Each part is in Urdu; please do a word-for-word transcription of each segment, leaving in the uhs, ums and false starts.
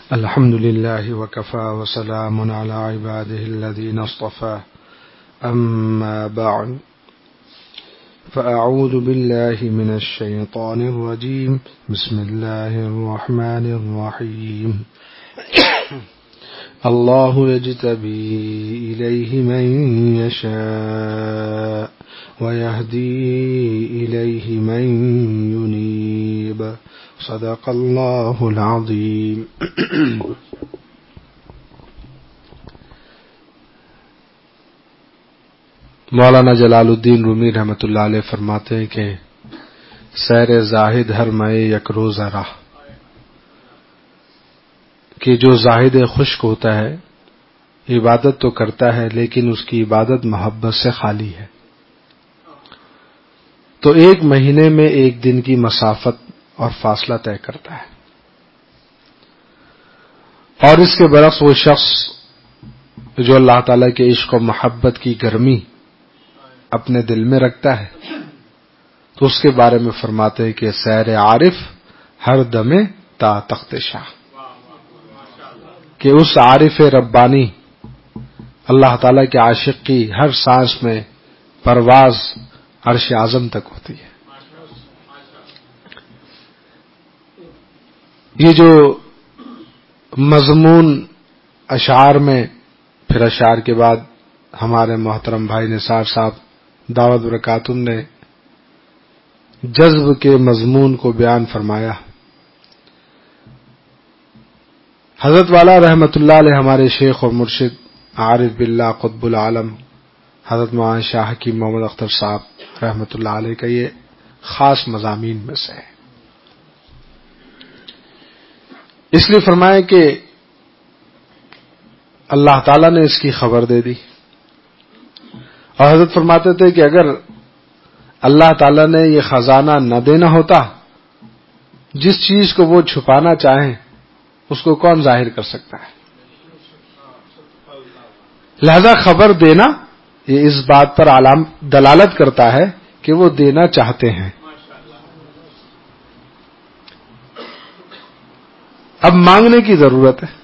الحمد لله وكفى وسلام على عباده الذين اصطفى أما بعد فأعوذ بالله من الشيطان الرجيم بسم الله الرحمن الرحيم الله يجتبي إليه من يشاء ويهدي إليه من ينيب صدق اللہ العظیم. مولانا جلال الدین رومی رحمۃ اللہ علیہ فرماتے ہیں کہ سیر زاہد ہر مئے یک روزہ راہ، کہ جو زاہد خشک ہوتا ہے عبادت تو کرتا ہے لیکن اس کی عبادت محبت سے خالی ہے، تو ایک مہینے میں ایک دن کی مسافت اور فاصلہ طے کرتا ہے. اور اس کے برعکس وہ شخص جو اللہ تعالیٰ کے عشق و محبت کی گرمی اپنے دل میں رکھتا ہے تو اس کے بارے میں فرماتے ہیں کہ سیر عارف ہر دمے تا تخت شاہ، کہ اس عارف ربانی اللہ تعالیٰ کے عاشق کی ہر سانس میں پرواز عرش اعظم تک ہوتی ہے. یہ جو مضمون اشعار میں، پھر اشعار کے بعد ہمارے محترم بھائی نثار صاحب دعوت برکاتم نے جذب کے مضمون کو بیان فرمایا. حضرت والا رحمت اللہ علیہ ہمارے شیخ اور مرشد عارف باللہ قطب العالم حضرت مولانا شاہ حکیم محمد اختر صاحب رحمت اللہ علیہ کا یہ خاص مضامین میں سے ہے. اس لیے فرمایا کہ اللہ تعالیٰ نے اس کی خبر دے دی، اور حضرت فرماتے تھے کہ اگر اللہ تعالیٰ نے یہ خزانہ نہ دینا ہوتا، جس چیز کو وہ چھپانا چاہیں اس کو کون ظاہر کر سکتا ہے؟ لہذا خبر دینا یہ اس بات پر علام دلالت کرتا ہے کہ وہ دینا چاہتے ہیں. اب مانگنے کی ضرورت ہے.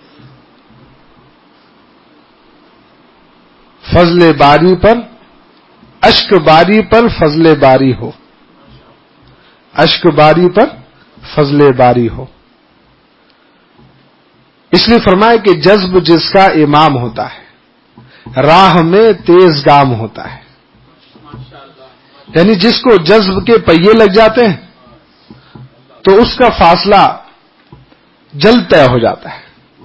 فضل باری پر اشک باری پر فضل باری ہو، اشک باری پر فضل باری ہو. اس لیے فرمایا کہ جذب جس کا امام ہوتا ہے راہ میں تیز گام ہوتا ہے، یعنی جس کو جذب کے پہیے لگ جاتے ہیں تو اس کا فاصلہ جلد طے ہو جاتا ہے.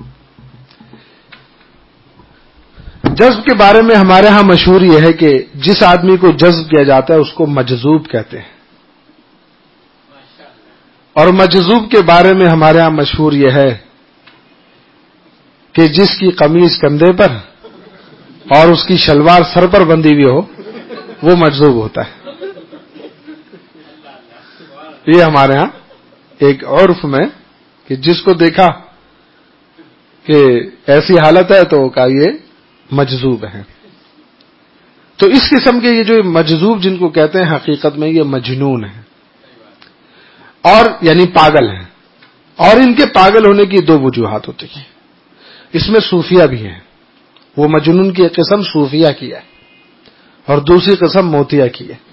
جذب کے بارے میں ہمارے ہاں مشہور یہ ہے کہ جس آدمی کو جذب کیا جاتا ہے اس کو مجذوب کہتے ہیں، اور مجذوب کے بارے میں ہمارے ہاں مشہور یہ ہے کہ جس کی قمیض کندھے پر اور اس کی شلوار سر پر بندھی ہوئی ہو وہ مجذوب ہوتا ہے. یہ ہمارے ہاں ایک عرف میں کہ جس کو دیکھا کہ ایسی حالت ہے تو کہا یہ مجذوب ہے. تو اس قسم کے یہ جو مجذوب جن کو کہتے ہیں حقیقت میں یہ مجنون ہیں، اور یعنی پاگل ہیں. اور ان کے پاگل ہونے کی دو وجوہات ہوتی ہیں. اس میں صوفیہ بھی ہیں، وہ مجنون کی ایک قسم صوفیہ کی ہے اور دوسری قسم موتیہ کی ہے.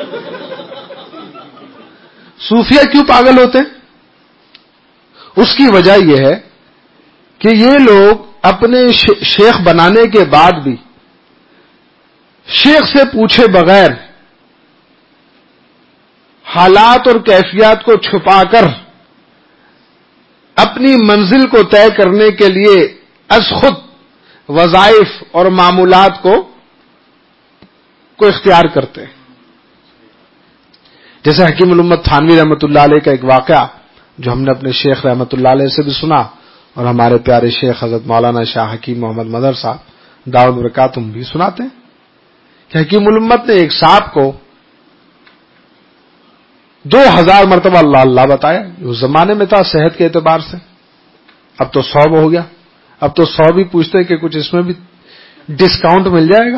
صوفیہ کیوں پاگل ہوتے ہیں؟ اس کی وجہ یہ ہے کہ یہ لوگ اپنے شیخ بنانے کے بعد بھی شیخ سے پوچھے بغیر حالات اور کیفیات کو چھپا کر اپنی منزل کو طے کرنے کے لیے از خود وظائف اور معمولات کو کو اختیار کرتے ہیں. جیسے حکیم الامت تھانوی رحمۃ اللہ علیہ کا ایک واقعہ جو ہم نے اپنے شیخ رحمۃ اللہ علیہ سے بھی سنا، اور ہمارے پیارے شیخ حضرت مولانا شاہ حکیم محمد مدر صاحب دعوت برکاتہم بھی سناتے ہیں کہ حکیم الامت نے ایک صاحب کو دو ہزار مرتبہ اللہ اللہ بتایا. اس زمانے میں تھا صحت کے اعتبار سے، اب تو سو ہو گیا، اب تو سو بھی پوچھتے کہ کچھ اس میں بھی ڈسکاؤنٹ مل جائے گا.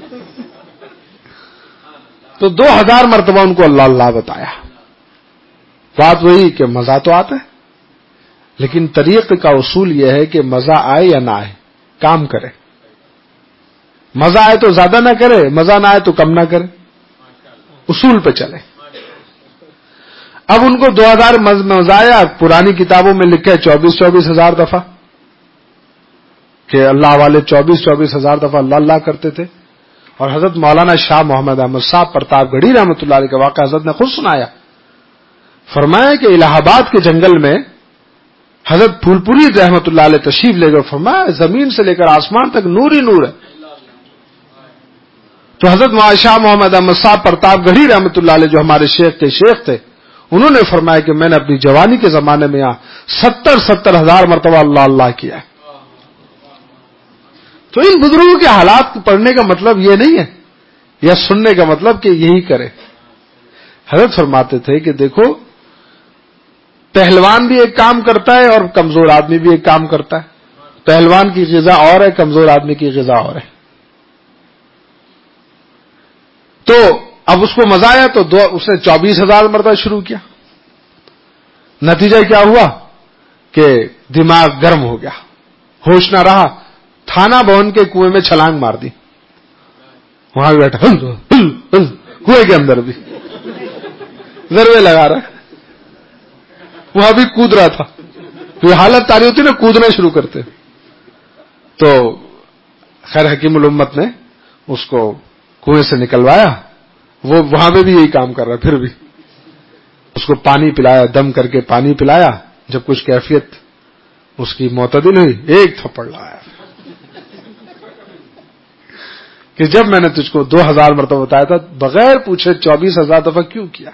تو دو ہزار مرتبہ ان کو اللہ اللہ بتایا. بات وہی کہ مزہ تو آتا ہے لیکن طریق کا اصول یہ ہے کہ مزہ آئے یا نہ آئے کام کرے. مزہ آئے تو زیادہ نہ کرے, مزہ نہ آئے تو کم نہ کرے, اصول پہ چلے. اب ان کو دو ہزار مزہ آیا, پرانی کتابوں میں لکھا ہے چوبیس چوبیس ہزار دفعہ کہ اللہ والے چوبیس چوبیس ہزار دفعہ اللہ اللہ کرتے تھے. اور حضرت مولانا شاہ محمد احمد صاحب پرتاپ گڑھی رحمۃ اللہ علیہ کا واقعہ حضرت نے خود سنایا. فرمایا کہ الہ آباد کے جنگل میں حضرت پھول پوری رحمۃ اللہ علیہ تشریف لے گئے. فرمایا زمین سے لے کر آسمان تک نور ہی نور ہے. تو حضرت مولانا شاہ محمد احمد صاحب پرتاپ گڑھی رحمۃ اللہ علیہ جو ہمارے شیخ کے شیخ تھے, انہوں نے فرمایا کہ میں نے اپنی جوانی کے زمانے میں یہاں ستر ستر ہزار مرتبہ اللہ اللہ کیا ہے. تو ان بزرگوں کے حالات پڑھنے کا مطلب یہ نہیں ہے یا سننے کا مطلب کہ یہی کرے. حضرت فرماتے تھے کہ دیکھو پہلوان بھی ایک کام کرتا ہے اور کمزور آدمی بھی ایک کام کرتا ہے. پہلوان کی غذا اور ہے, کمزور آدمی کی غذا اور ہے. تو اب اس کو مزہ آیا تو دو اس نے چوبیس ہزار مرتبہ شروع کیا. نتیجہ کیا ہوا کہ دماغ گرم ہو گیا, ہوش نہ رہا, تھانہ بھون کے کنویں میں چھلانگ مار دی. وہاں بھی بیٹھا کنویں کے اندر بھی ضربے لگا رہا, وہاں بھی کود رہا تھا. تو حالت تاری ہوتی نا, کودنا شروع کرتے. تو خیر حکیم الامت نے اس کو کنویں سے نکلوایا. وہ وہاں پہ بھی یہی کام کر رہا, پھر بھی اس کو پانی پلایا, دم کر کے پانی پلایا. جب کچھ کیفیت اس کی معتدل ہوئی, ایک تھپڑ لایا کہ جب میں نے تجھ کو دو ہزار مرتبہ بتایا تھا بغیر پوچھے چوبیس ہزار دفعہ کیوں کیا.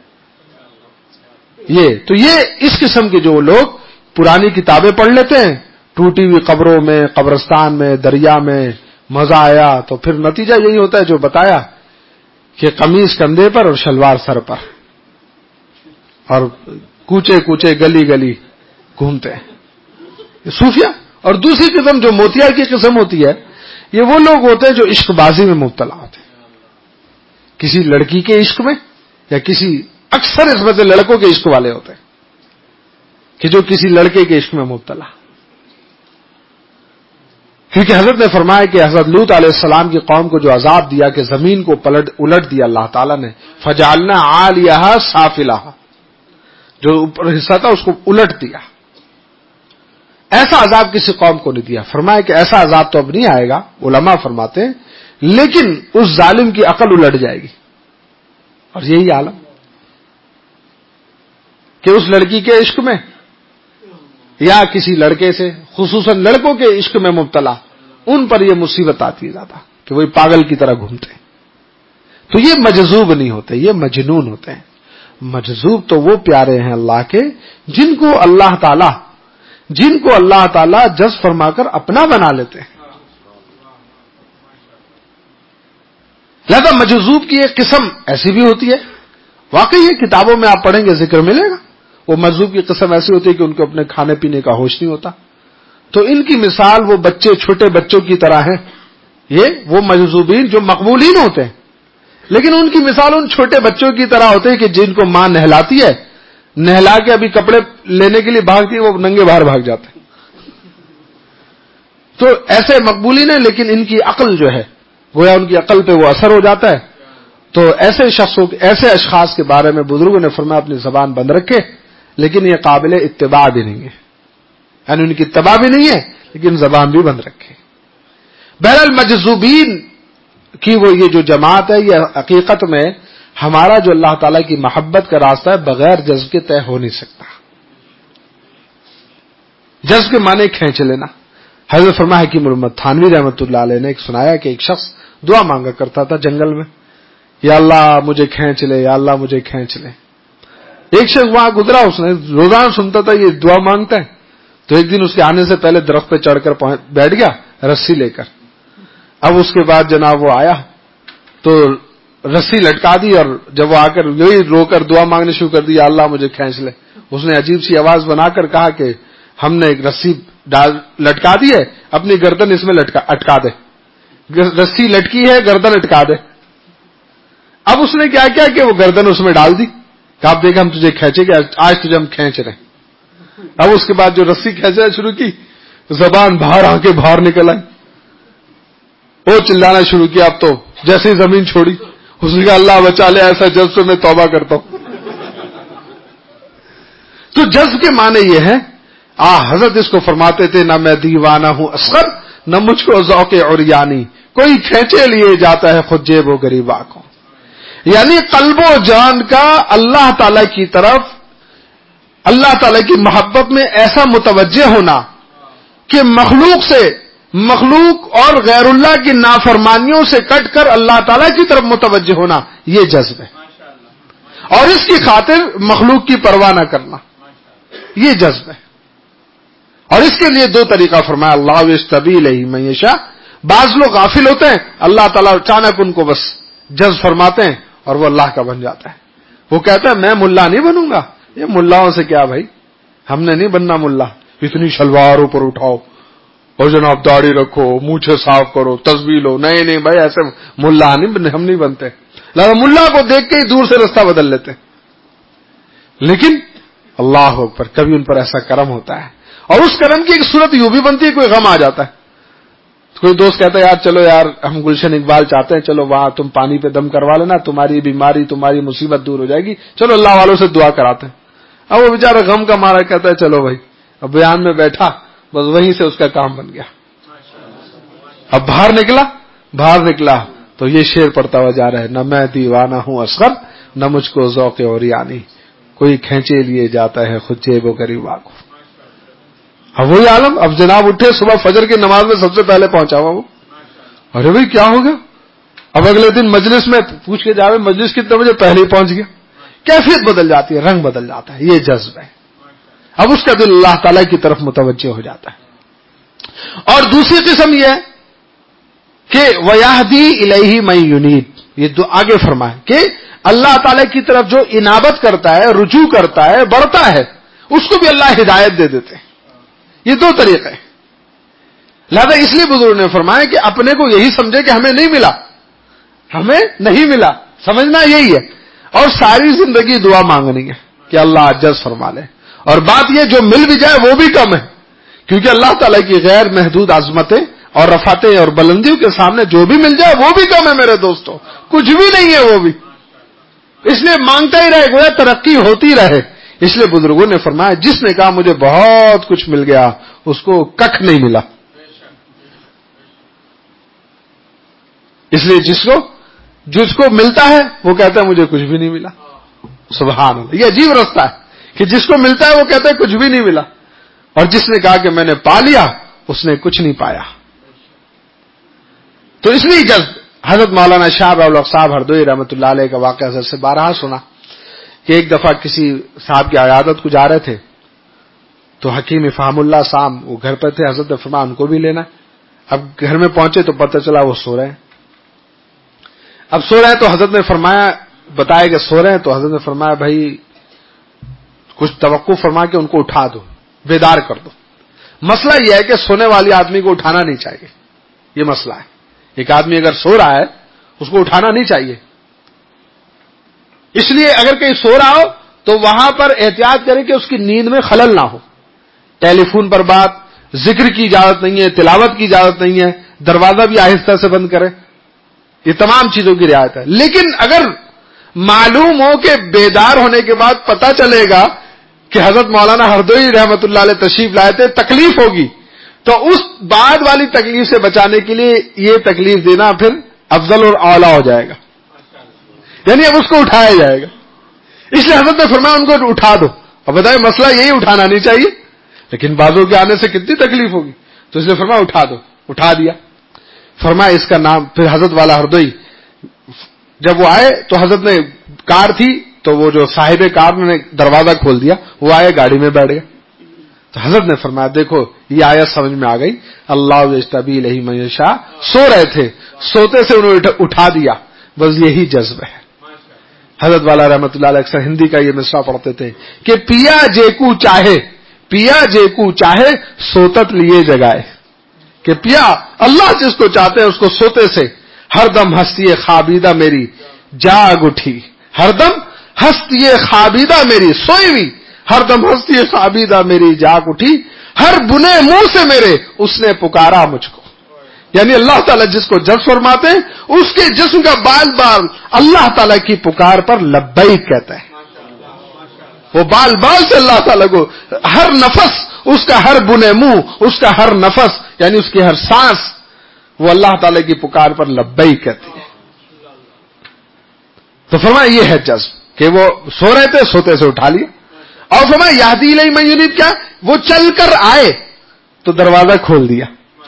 یہ تو یہ اس قسم کے جو لوگ پرانی کتابیں پڑھ لیتے ہیں, ٹوٹی ہوئی قبروں میں, قبرستان میں, دریا میں مزہ آیا, تو پھر نتیجہ یہی ہوتا ہے جو بتایا کہ قمیص کندھے پر اور شلوار سر پر, اور کوچے کوچے گلی گلی گھومتے ہیں. یہ صوفیہ. اور دوسری قسم جو موتیا کی قسم ہوتی ہے, یہ وہ لوگ ہوتے ہیں جو عشق بازی میں مبتلا ہوتے ہیں, کسی لڑکی کے عشق میں, یا کسی اکثر اس میں سے لڑکوں کے عشق والے ہوتے ہیں کہ جو کسی لڑکے کے عشق میں مبتلا. کیونکہ حضرت نے فرمایا کہ حضرت لوط علیہ السلام کی قوم کو جو عذاب دیا کہ زمین کو پلٹ الٹ دیا اللہ تعالیٰ نے, فجعلنا عالیہا سافلہا, جو اوپر حصہ تھا اس کو الٹ دیا. ایسا عذاب کسی قوم کو نہیں دیا. فرمایا کہ ایسا عذاب تو اب نہیں آئے گا, علماء فرماتے ہیں, لیکن اس ظالم کی عقل الٹ جائے گی. اور یہی عالم کہ اس لڑکی کے عشق میں یا کسی لڑکے سے, خصوصاً لڑکوں کے عشق میں مبتلا, ان پر یہ مصیبت آتی ہے زیادہ کہ وہ پاگل کی طرح گھومتے ہیں. تو یہ مجذوب نہیں ہوتے, یہ مجنون ہوتے ہیں. مجذوب تو وہ پیارے ہیں اللہ کے جن کو اللہ تعالی جن کو اللہ تعالی جذب فرما کر اپنا بنا لیتے ہیں. لہذا مجذوب کی ایک قسم ایسی بھی ہوتی ہے, واقعی یہ کتابوں میں آپ پڑھیں گے ذکر ملے گا. وہ مجذوب کی قسم ایسی ہوتی ہے کہ ان کو اپنے کھانے پینے کا ہوش نہیں ہوتا. تو ان کی مثال وہ بچے چھوٹے بچوں کی طرح ہیں. یہ وہ مجذوبین جو مقبولین ہوتے ہیں, لیکن ان کی مثال ان چھوٹے بچوں کی طرح ہوتے ہیں کہ جن کو ماں نہلاتی ہے, نہلا کے ابھی کپڑے لینے کے لیے بھاگتی ہے, وہ ننگے باہر بھاگ جاتے ہیں. تو ایسے مقبولین ہیں, لیکن ان کی عقل جو ہے گویا ان کی عقل پہ وہ اثر ہو جاتا ہے. تو ایسے شخصوں ایسے اشخاص کے بارے میں بزرگوں نے فرمایا اپنی زبان بند رکھے, لیکن یہ قابل اتباع بھی نہیں ہے, یعنی ان کی اتباع بھی نہیں ہے لیکن زبان بھی بند رکھے. بہرحال مجذوبین کی وہ یہ جو جماعت ہے, یہ حقیقت میں ہمارا جو اللہ تعالیٰ کی محبت کا راستہ ہے بغیر جذب کے طے ہو نہیں سکتا. جذب کے معنی کھینچ لینا. حضرت فرمایا حکیم الامت تھانوی رحمۃ اللہ علیہ نے ایک سنایا کہ ایک شخص دعا مانگا کرتا تھا جنگل میں, یا اللہ مجھے کھینچ لے, یا اللہ مجھے کھینچ لے. ایک شخص وہاں گزرا, اس نے روزانہ سنتا تھا یہ دعا مانگتا ہے. تو ایک دن اس کے آنے سے پہلے درخت پہ چڑھ کر بیٹھ گیا رسی لے کر. اب اس کے بعد جناب وہ آیا تو رسی لٹکا دی, اور جب وہ آ کر یہی رو کر دعا مانگنے شروع کر دی, یا اللہ مجھے کھینچ لے. اس نے عجیب سی آواز بنا کر کہا کہ ہم نے ایک رسی ڈال لٹکا دی ہے, اپنی گردن اس میں لٹکا اٹکا دے. رسی لٹکی ہے, گردن اٹکا دے. اب اس نے کیا کیا کہ وہ گردن اس میں ڈال دی کہ آپ دیکھیں ہم تجھے کھینچے گے, آج تجھے ہم کھینچ رہے ہیں. اب اس کے بعد جو رسی کھینچنا شروع کی، زبان باہر آ کے باہر نکل آئی، وہ چلانا شروع کیا. اب تو جیسے ہی زمین چھوڑی اس نے کہا اللہ بچا لے، ایسا جذب سے میں توبہ کرتا ہوں. تو جذب کے معنی یہ ہے، آ حضرت اس کو فرماتے تھے نہ میں دیوانہ ہوں اصغر، نہ مجھ کو ذوق عریانی، کوئی کھینچے لیے جاتا ہے خود جیب و گریباں کو. یعنی قلب و جان کا اللہ تعالی کی طرف، اللہ تعالی کی محبت میں ایسا متوجہ ہونا کہ مخلوق سے، مخلوق اور غیر اللہ کی نافرمانیوں سے کٹ کر اللہ تعالی کی طرف متوجہ ہونا، یہ جذب ہے. اور اس کی خاطر مخلوق کی پرواہ نہ کرنا، یہ جذب ہے. اور اس کے لیے دو طریقہ فرمایا، اللہ یجتبی الیہ من یشاء. بعض لوگ غافل ہوتے ہیں، اللہ تعالیٰ اچانک ان کو بس جذب فرماتے ہیں اور وہ اللہ کا بن جاتا ہے. وہ کہتا ہے میں ملا نہیں بنوں گا. یہ ملاؤں سے کیا بھائی، ہم نے نہیں بننا ملا. اتنی شلوار اوپر اٹھاؤ اور جناب داڑھی رکھو، مونچھیں صاف کرو، تسبیح لو. نہیں نہیں بھائی، ایسے ملا نہیں، ہم نہیں بنتے. لہذا ملا کو دیکھ کے ہی دور سے رستہ بدل لیتے. لیکن اللہ اکبر، کبھی ان پر ایسا کرم ہوتا ہے. اور اس کرم کی ایک صورت یوں بھی بنتی ہے، کوئی غم آ جاتا ہے، کوئی دوست کہتا ہے یار چلو یار ہم گلشن اقبال چاہتے ہیں، چلو وہاں تم پانی پہ دم کروا لینا، تمہاری بیماری تمہاری مصیبت دور ہو جائے گی، چلو اللہ والوں سے دعا کراتے ہیں. اب وہ بیچارہ غم کا مارا کہتا ہے چلو بھائی. اب بیان میں بیٹھا، بس وہیں سے اس کا کام بن گیا. اب باہر نکلا، باہر نکلا تو یہ شعر پڑھتا ہوا جا رہا ہے، نہ میں دیوانہ ہوں اصغر، نہ مجھ کو ذوق عریانی، کوئی کھینچے لیے جاتا ہے خود جیب و گریباں کو. اب وہی عالم. اب جناب اٹھے صبح فجر کی نماز میں سب سے پہلے پہنچا ہوا وہ. ارے بھائی کیا ہو گیا؟ اب اگلے دن مجلس میں پوچھ کے جاوے مجلس کتنے بجے، پہلے ہی پہنچ گیا. کیفیت بدل جاتی ہے، رنگ بدل جاتا ہے، یہ جذب ہے. اب اس کا دل اللہ تعالی کی طرف متوجہ ہو جاتا ہے. اور دوسری قسم یہ ہے کہ وَيَهْدِي إِلَيْهِ مَن يُنِيبُ، یہ دو آگے فرمائے کہ اللہ تعالی کی طرف جو انابت کرتا ہے، رجوع کرتا ہے، بڑھتا ہے، اس کو بھی اللہ ہدایت دے دیتے ہیں. یہ دو طریقے ہیں. لہذا اس لیے بزرگ نے فرمایا کہ اپنے کو یہی سمجھے کہ ہمیں نہیں ملا، ہمیں نہیں ملا، سمجھنا یہی ہے. اور ساری زندگی دعا مانگنی ہے کہ اللہ جذب فرما لے. اور بات یہ جو مل بھی جائے وہ بھی کم ہے، کیونکہ اللہ تعالیٰ کی غیر محدود عظمتیں اور رفعتیں اور بلندیوں کے سامنے جو بھی مل جائے وہ بھی کم ہے میرے دوستوں، کچھ بھی نہیں ہے وہ بھی. اس لیے مانگتا ہی رہے، گویا ترقی ہوتی رہے. اس لیے بزرگوں نے فرمایا جس نے کہا مجھے بہت کچھ مل گیا، اس کو ککھ نہیں ملا. اس لیے جس کو جس کو ملتا ہے وہ کہتا ہے مجھے کچھ بھی نہیں ملا. سبحان اللہ، یہ عجیب رستہ ہے کہ جس کو ملتا ہے وہ کہتا ہے کچھ بھی نہیں ملا، اور جس نے کہا کہ میں نے پا لیا اس نے کچھ نہیں پایا. تو اس لیے جب حضرت مولانا شاہ رولق صاحب ہردوئی رحمۃ اللہ علیہ کا واقعہ حضرت سے بارہا سنا کہ ایک دفعہ کسی صاحب کی عیادت کو جا رہے تھے تو حکیم افہام اللہ صاحب وہ گھر پہ تھے. حضرت نے فرمایا ان کو بھی لینا. اب گھر میں پہنچے تو پتہ چلا وہ سو رہے ہیں. اب سو رہے ہیں تو حضرت نے فرمایا، بتایا کہ سو رہے ہیں، تو حضرت نے فرمایا بھائی کچھ توقع فرما کے ان کو اٹھا دو، بیدار کر دو. مسئلہ یہ ہے کہ سونے والی آدمی کو اٹھانا نہیں چاہیے، یہ مسئلہ ہے. ایک آدمی اگر سو رہا ہے اس کو اٹھانا نہیں چاہیے. اس لیے اگر کہیں سو رہا ہو تو وہاں پر احتیاط کریں کہ اس کی نیند میں خلل نہ ہو. ٹیلی فون پر بات، ذکر کی اجازت نہیں ہے، تلاوت کی اجازت نہیں ہے، دروازہ بھی آہستہ سے بند کرے. یہ تمام چیزوں کی رعایت ہے. لیکن اگر معلوم ہو کہ بیدار ہونے کے بعد پتہ چلے گا کہ حضرت مولانا ہردوئی رحمت اللہ علیہ تشریف لائے تھے، تکلیف ہوگی، تو اس بعد والی تکلیف سے بچانے کے لیے یہ تکلیف دینا پھر افضل اور اعلیٰ ہو جائے گا. یعنی اب اس کو اٹھایا جائے گا. اس لیے حضرت نے فرمایا ان کو اٹھا دو. اب بتائیں مسئلہ یہی اٹھانا نہیں چاہیے، لیکن بازوں کے آنے سے کتنی تکلیف ہوگی، تو اس نے فرمایا اٹھا دو. اٹھا دیا. فرمایا اس کا نام پھر حضرت والا ہردوئی جب وہ آئے تو حضرت نے کار تھی تو وہ جو صاحب کار نے دروازہ کھول دیا، وہ آئے گاڑی میں بیٹھ گیا. تو حضرت نے فرمایا دیکھو یہ آیت سمجھ میں آ گئی، اللہ یجتبی الیہ من یشاء. سو رہے تھے، سوتے سے انہوں نے اٹھا دیا، بس یہی جذب ہے. حضرت والا رحمت اللہ علیہ اکثر ہندی کا یہ مصرع پڑھتے تھے کہ پیا جے کو چاہے، پیا جے کو چاہے سوتت لیے جگائے. کہ پیا اللہ جس کو چاہتے ہیں اس کو سوتے سے ہر دم ہستی خوابیدہ میری جاگ اٹھی، ہر دم ہستی خوابیدہ میری سوئی ہوئی ہر دم ہستی خوابیدہ میری جاگ اٹھی، ہر بنے منہ سے میرے اس نے پکارا مجھ کو. یعنی اللہ تعالیٰ جس کو جذب فرماتے ہیں اس کے جسم کا بال بال اللہ تعالیٰ کی پکار پر لبیک کہتا ہے. وہ بال بال سے اللہ تعالیٰ کو ہر نفس، اس کا ہر بنے منہ، اس کا ہر نفس یعنی اس کی ہر سانس وہ اللہ تعالیٰ کی پکار پر لبیک کہتی ہے. تو فرمایا یہ ہے جذب کہ وہ سو رہے تھے، سوتے سے اٹھا لیا. اور فرمایا یہدی الیہ من ینیب، کیا وہ چل کر آئے تو دروازہ کھول دیا.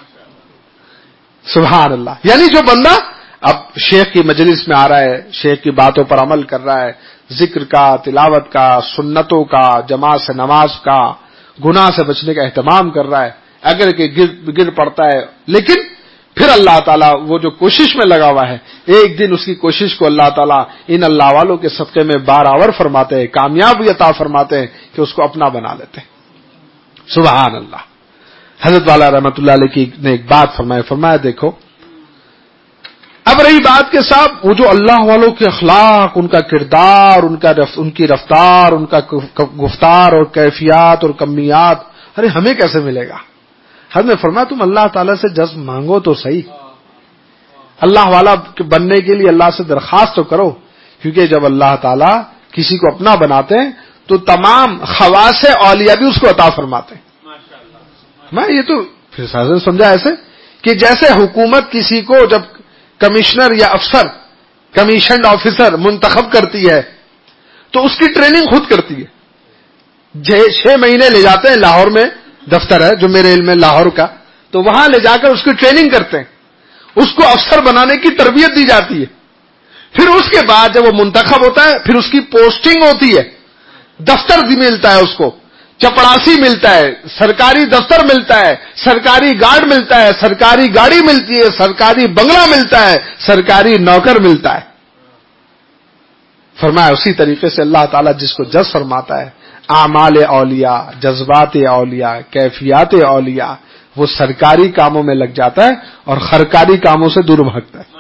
سبحان اللہ. یعنی جو بندہ اب شیخ کی مجلس میں آ رہا ہے، شیخ کی باتوں پر عمل کر رہا ہے، ذکر کا، تلاوت کا، سنتوں کا، جماعت سے نماز کا، گناہ سے بچنے کا اہتمام کر رہا ہے، اگر کہ گر گر پڑتا ہے، لیکن پھر اللہ تعالیٰ وہ جو کوشش میں لگا ہوا ہے، ایک دن اس کی کوشش کو اللہ تعالیٰ ان اللہ والوں کے صدقے میں بارآور فرماتے ہیں، کامیابی عطا فرماتے ہیں کہ اس کو اپنا بنا لیتے ہیں. سبحان اللہ. حضرت والا رحمت اللہ علیہ کی نے ایک بات فرمایا فرمایا دیکھو، اب رہی بات کے ساتھ وہ جو اللہ والوں کے اخلاق، ان کا کردار، ان کا رف ان کی رفتار، ان کا گفتار اور کیفیات اور کمیات، ارے ہمیں کیسے ملے گا؟ حضرت نے فرمایا تم اللہ تعالیٰ سے جذب مانگو تو صحیح، اللہ والا بننے کے لیے اللہ سے درخواست تو کرو، کیونکہ جب اللہ تعالیٰ کسی کو اپنا بناتے ہیں تو تمام خواص اولیاء بھی اس کو عطا فرماتے ہیں. میں یہ تو پھر سازن سمجھا ایسے کہ جیسے حکومت کسی کو جب کمشنر یا افسر، کمیشنڈ آفیسر منتخب کرتی ہے تو اس کی ٹریننگ خود کرتی ہے. چھ مہینے لے جاتے ہیں، لاہور میں دفتر ہے جو میرے علم میں لاہور کا، تو وہاں لے جا کر اس کی ٹریننگ کرتے ہیں، اس کو افسر بنانے کی تربیت دی جاتی ہے. پھر اس کے بعد جب وہ منتخب ہوتا ہے پھر اس کی پوسٹنگ ہوتی ہے، دفتر بھی ملتا ہے، اس کو چپڑاسی ملتا ہے، سرکاری دفتر ملتا ہے، سرکاری گارڈ ملتا ہے، سرکاری گاڑی ملتی ہے، سرکاری بنگلہ ملتا ہے، سرکاری نوکر ملتا ہے. فرمایا اسی طریقے سے اللہ تعالیٰ جس کو جذب فرماتا ہے، اعمال اولیاء، جذبات اولیاء، کیفیات اولیاء، وہ سرکاری کاموں میں لگ جاتا ہے اور خرکاری کاموں سے دور بھاگتا ہے،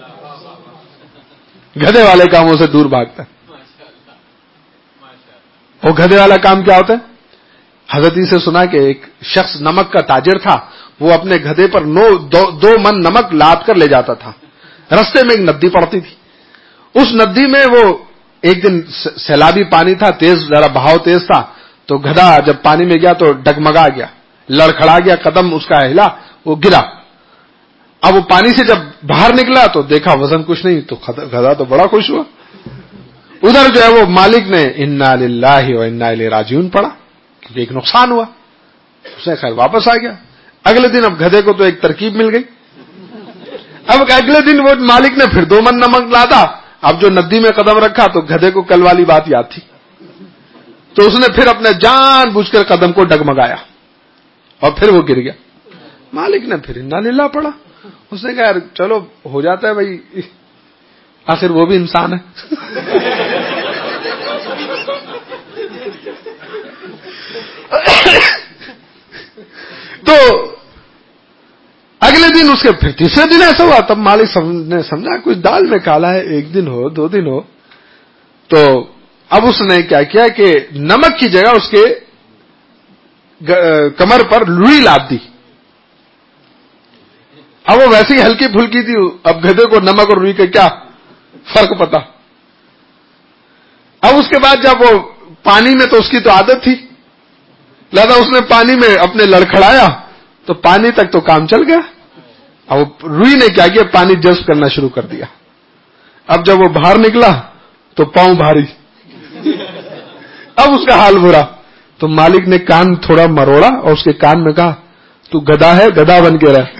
گدھے والے کاموں سے دور بھاگتا ہے. وہ گدھے والا کام کیا ہوتا ہے؟ حضرت سے سنا کہ ایک شخص نمک کا تاجر تھا، وہ اپنے گدھے پر نو دو, دو من نمک لاد کر لے جاتا تھا. رستے میں ایک ندی پڑتی تھی، اس ندی میں وہ ایک دن سیلابی پانی تھا، تیز ذرا بہاؤ تیز تھا، تو گدھا جب پانی میں گیا تو ڈگمگا گیا، لڑکھڑا گیا، قدم اس کا ہلا، وہ گرا. اب وہ پانی سے جب باہر نکلا تو دیکھا وزن کچھ نہیں، تو گدھا تو بڑا خوش ہوا. ادھر جو ہے وہ مالک نے انا للہ و انا الیہ راجعون پڑھا، کیونکہ ایک نقصان ہوا. اس نے خیر واپس آ گیا. اگلے دن اب گدھے کو تو ایک ترکیب مل گئی. اب اگلے دن وہ مالک نے پھر دو من نمک لادا. اب جو ندی میں قدم رکھا تو گدھے کو کل والی بات یاد تھی، تو اس نے پھر اپنے جان بوجھ کر قدم کو ڈگمگایا اور پھر وہ گر گیا. مالک نے پھر انا للہ پڑھا. اس نے کہا یار چلو ہو جاتا ہے بھائی، آخر وہ بھی انسان ہے. تو اگلے دن اس کے پھر تیسرے دن ایسا ہوا. تب مالک نے سمجھا کچھ دال میں کالا ہے، ایک دن ہو دو دن ہو. تو اب اس نے کیا کیا کہ نمک کی جگہ اس کے کمر پر روئی لاد دی. اب وہ ویسے ہی ہلکی پھلکی تھی، اب گدھے کو نمک اور روئی کا کیا فرق پتا. اب اس کے بعد جب وہ پانی میں، تو اس کی تو عادت تھی، لہذا اس نے پانی میں اپنے لڑکھڑایا تو پانی تک تو کام چل گیا. اب روئی نے کیا کیا، پانی جذب کرنا شروع کر دیا. اب جب وہ باہر نکلا تو پاؤں بھاری. اب اس کا حال برا. تو مالک نے کان تھوڑا مروڑا اور اس کے کان میں کہا تو گدھا ہے، گدھا بن کے رہ.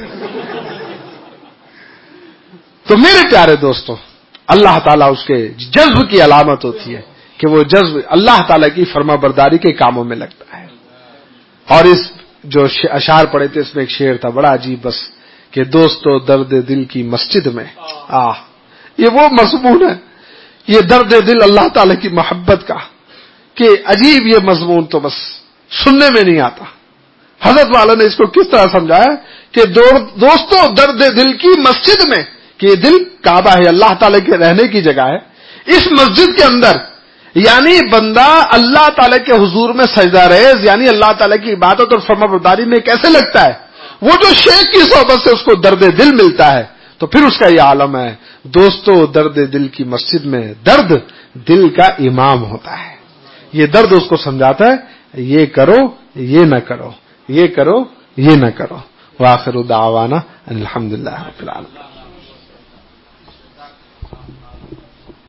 تو میرے پیارے دوستوں، اللہ تعالیٰ اس کے جذب کی علامت ہوتی ہے کہ وہ جذب اللہ تعالیٰ کی فرما برداری کے کاموں میں لگتا ہے. اور اس جو اشعار پڑے تھے اس میں ایک شعر تھا بڑا عجیب، بس کہ دوستو درد دل کی مسجد میں آہ، یہ وہ مضمون ہے، یہ درد دل اللہ تعالیٰ کی محبت کا، کہ عجیب یہ مضمون تو بس سننے میں نہیں آتا. حضرت والا نے اس کو کس طرح سمجھایا کہ دوستو درد دل کی مسجد میں، کہ یہ دل کعبہ ہے، اللہ تعالیٰ کے رہنے کی جگہ ہے. اس مسجد کے اندر یعنی بندہ اللہ تعالی کے حضور میں سجدہ ریز، یعنی اللہ تعالی کی عبادت اور فرما برداری میں کیسے لگتا ہے؟ وہ جو شیخ کی صحبت سے اس کو درد دل ملتا ہے، تو پھر اس کا یہ عالم ہے۔ دوستو، درد دل کی مسجد میں درد دل کا امام ہوتا ہے، یہ درد اس کو سمجھاتا ہے یہ کرو یہ نہ کرو، یہ کرو یہ نہ کرو۔ وآخر دعوانا الحمدللہ رب العالمین۔